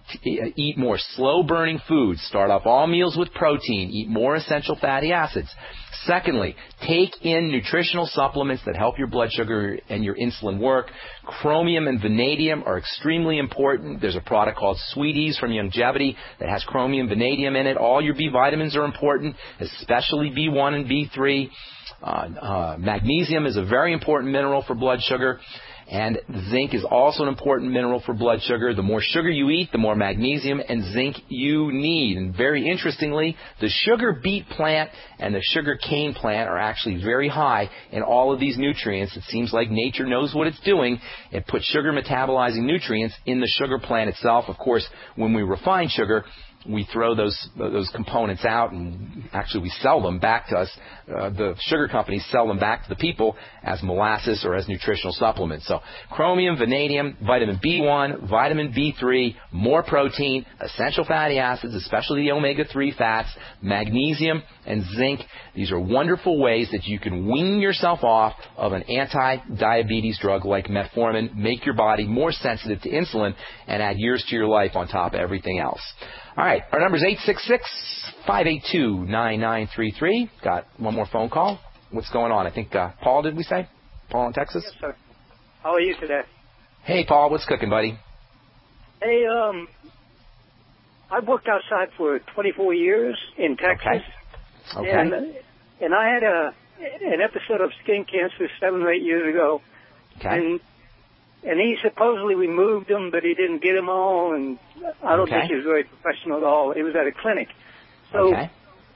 Eat more slow-burning foods. Start off all meals with protein. Eat more essential fatty acids. Secondly, take in nutritional supplements that help your blood sugar and your insulin work. Chromium and vanadium are extremely important. There's a product called Sweeties from Youngevity that has chromium, vanadium in it. All your B vitamins are important, especially B one and B three. Uh, uh, magnesium is a very important mineral for blood sugar. And zinc is also an important mineral for blood sugar. The more sugar you eat, the more magnesium and zinc you need. And very interestingly, the sugar beet plant and the sugar cane plant are actually very high in all of these nutrients. It seems like nature knows what it's doing. It puts sugar metabolizing nutrients in the sugar plant itself. Of course, when we refine sugar, we throw those those components out, and actually we sell them back to us. Uh, the sugar companies sell them back to the people as molasses or as nutritional supplements. So chromium, vanadium, vitamin B one, vitamin B three, more protein, essential fatty acids, especially the omega three fats, magnesium, and zinc. These are wonderful ways that you can wean yourself off of an anti-diabetes drug like metformin, make your body more sensitive to insulin, and add years to your life on top of everything else. All right, our number is eight six six, five eight two, nine nine three three. Got one more phone call. What's going on? I think uh, Paul, did we say? Paul in Texas? Yes, sir. How are you today? Hey, Paul, what's cooking, buddy? Hey, um, I've worked outside for twenty-four years in Texas. Okay. Okay. And, and I had a an episode of skin cancer seven or eight years ago. Okay. And, and he supposedly removed them, but he didn't get them all, and I don't Okay. think he was very professional at all. It was at a clinic. So Okay.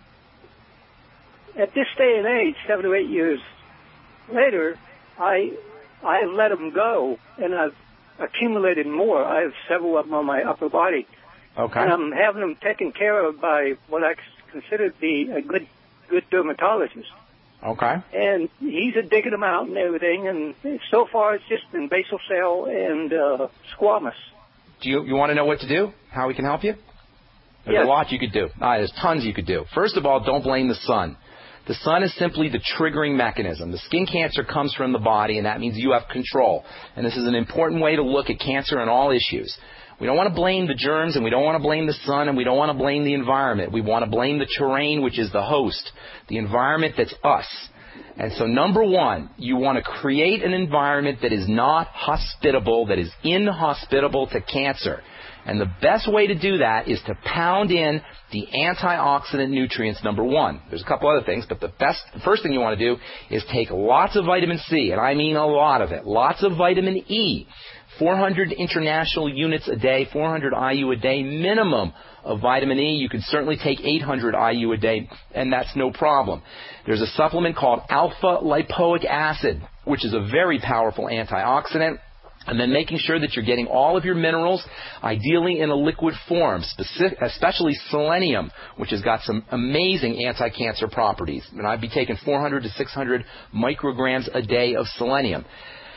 at this day and age, seven or eight years later, I I have let them go, and I've accumulated more. I have several of them on my upper body. Okay. And I'm having them taken care of by what I consider to be a good good dermatologist. Okay. And he's a digging them out and everything, and so far it's just been basal cell and uh, squamous. Do you, you want to know what to do? How we can help you? There's Yes. a lot you could do. All right, there's tons you could do. First of all, don't blame the sun. The sun is simply the triggering mechanism. The skin cancer comes from the body, and that means you have control. And this is an important way to look at cancer and all issues. We don't want to blame the germs, and we don't want to blame the sun, and we don't want to blame the environment. We want to blame the terrain, which is the host, the environment that's us. And so number one, you want to create an environment that is not hospitable, that is inhospitable to cancer. And the best way to do that is to pound in the antioxidant nutrients, number one. There's a couple other things, but the best, the first thing you want to do is take lots of vitamin C, and I mean a lot of it. Lots of vitamin E. four hundred international units a day, four hundred I U a day minimum of vitamin E. You can certainly take eight hundred I U a day, and that's no problem. There's a supplement called alpha lipoic acid, which is a very powerful antioxidant. And then making sure that you're getting all of your minerals, ideally in a liquid form, specific, especially selenium, which has got some amazing anti-cancer properties. And I'd be taking four hundred to six hundred micrograms a day of selenium.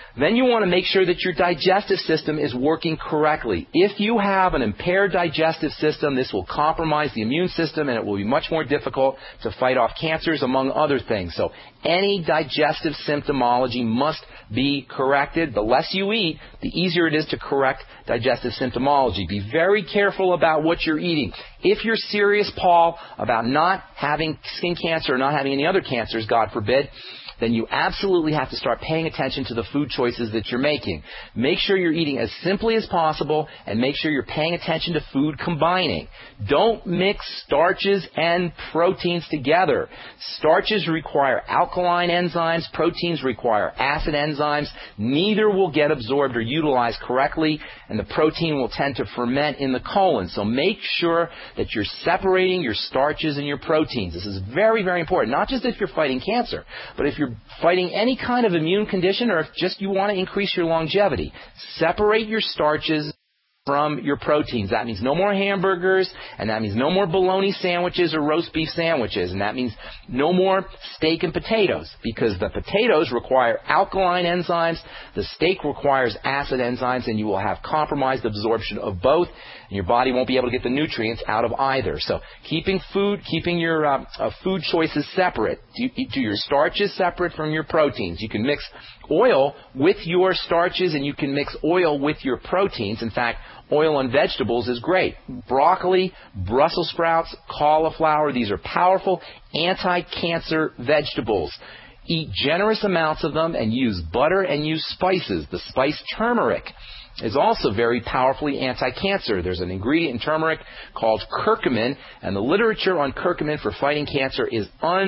Then you want to make sure that your digestive system is working correctly. If you have an impaired digestive system, this will compromise the immune system and it will be much more difficult to fight off cancers, among other things. So any digestive symptomology must be corrected. The less you eat, the easier it is to correct digestive symptomology. Be very careful about what you're eating. If you're serious, Paul, about not having skin cancer or not having any other cancers, God forbid, then you absolutely have to start paying attention to the food choices that you're making. Make sure you're eating as simply as possible and make sure you're paying attention to food combining. Don't mix starches and proteins together. Starches require alkaline enzymes. Proteins require acid enzymes. Neither will get absorbed or utilized correctly, and the protein will tend to ferment in the colon. So make sure that you're separating your starches and your proteins. This is very, very important, not just if you're fighting cancer, but if you're fighting any kind of immune condition or if just you want to increase your longevity. Separate your starches from your proteins. That means no more hamburgers, and that means no more bologna sandwiches or roast beef sandwiches, and that means no more steak and potatoes, because the potatoes require alkaline enzymes, the steak requires acid enzymes, and you will have compromised absorption of both, and your body won't be able to get the nutrients out of either. So keeping food, keeping your uh, uh, food choices separate. Do, do your starches separate from your proteins. You can mix oil with your starches, and you can mix oil with your proteins. In fact, oil on vegetables is great. Broccoli, Brussels sprouts, cauliflower, these are powerful anti-cancer vegetables. Eat generous amounts of them and use butter and use spices. The spice turmeric is also very powerfully anti-cancer. There's an ingredient in turmeric called curcumin, and the literature on curcumin for fighting cancer is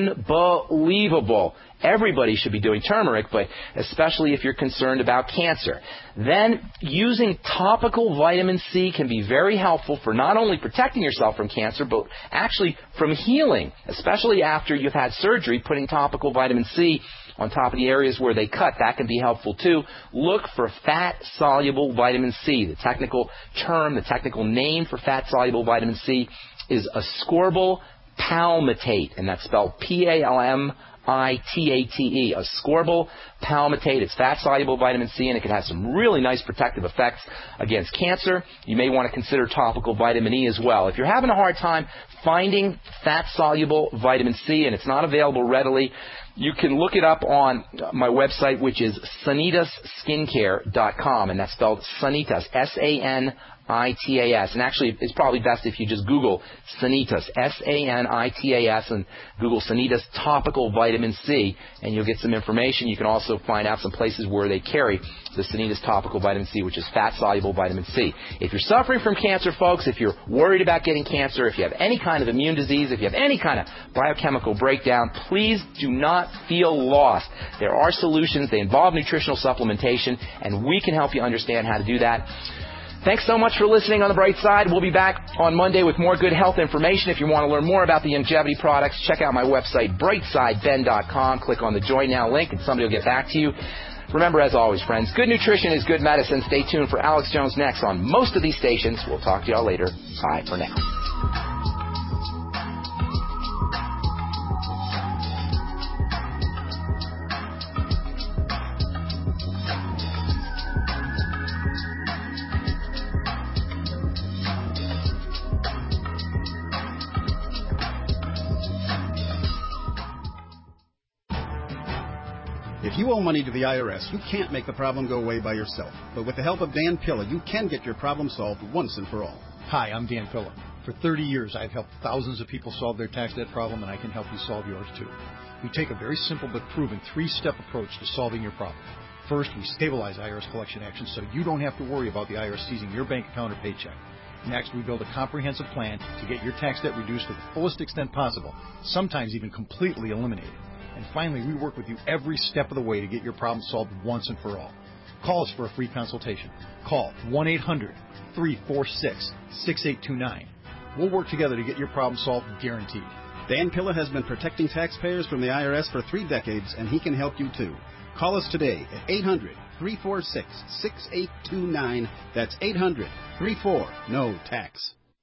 unbelievable. Everybody should be doing turmeric, but especially if you're concerned about cancer. Then, using topical vitamin C can be very helpful for not only protecting yourself from cancer, but actually from healing, especially after you've had surgery. Putting topical vitamin C on top of the areas where they cut, that can be helpful too. Look for fat-soluble vitamin C. The technical term, the technical name for fat-soluble vitamin C is ascorbyl palmitate, and that's spelled P A L M I T A T E, ascorbyl palmitate. It's fat-soluble vitamin C, and it can have some really nice protective effects against cancer. You may want to consider topical vitamin E as well. If you're having a hard time finding fat-soluble vitamin C and it's not available readily, you can look it up on my website, which is sanitas skincare dot com, and that's spelled Sanitas, S A N I T A S. And actually, it's probably best if you just Google Sanitas, S A N I T A S, and Google Sanitas topical vitamin C, and you'll get some information. You can also find out some places where they carry the Sanitas topical vitamin C, which is fat-soluble vitamin C. If you're suffering from cancer, folks, if you're worried about getting cancer, if you have any kind of immune disease, if you have any kind of biochemical breakdown, please do not feel lost. There are solutions. They involve nutritional supplementation, and we can help you understand how to do that. Thanks so much for listening on The Bright Side. We'll be back on Monday with more good health information. If you want to learn more about the longevity products, check out my website, bright side ben dot com. Click on the Join Now link, and somebody will get back to you. Remember, as always, friends, good nutrition is good medicine. Stay tuned for Alex Jones next on most of these stations. We'll talk to y'all later. Bye for now. If you owe money to the I R S, you can't make the problem go away by yourself. But with the help of Dan Pilla, you can get your problem solved once and for all. Hi, I'm Dan Pilla. For thirty years, I've helped thousands of people solve their tax debt problem, and I can help you solve yours too. We take a very simple but proven three-step approach to solving your problem. First, we stabilize I R S collection actions so you don't have to worry about the I R S seizing your bank account or paycheck. Next, we build a comprehensive plan to get your tax debt reduced to the fullest extent possible, sometimes even completely eliminated. And finally, we work with you every step of the way to get your problem solved once and for all. Call us for a free consultation. Call one eight hundred three four six six eight two nine. We'll work together to get your problem solved, guaranteed. Dan Pilla has been protecting taxpayers from the I R S for three decades, and he can help you too. Call us today at eight hundred three four six six eight two nine. That's eight hundred three four N O tax.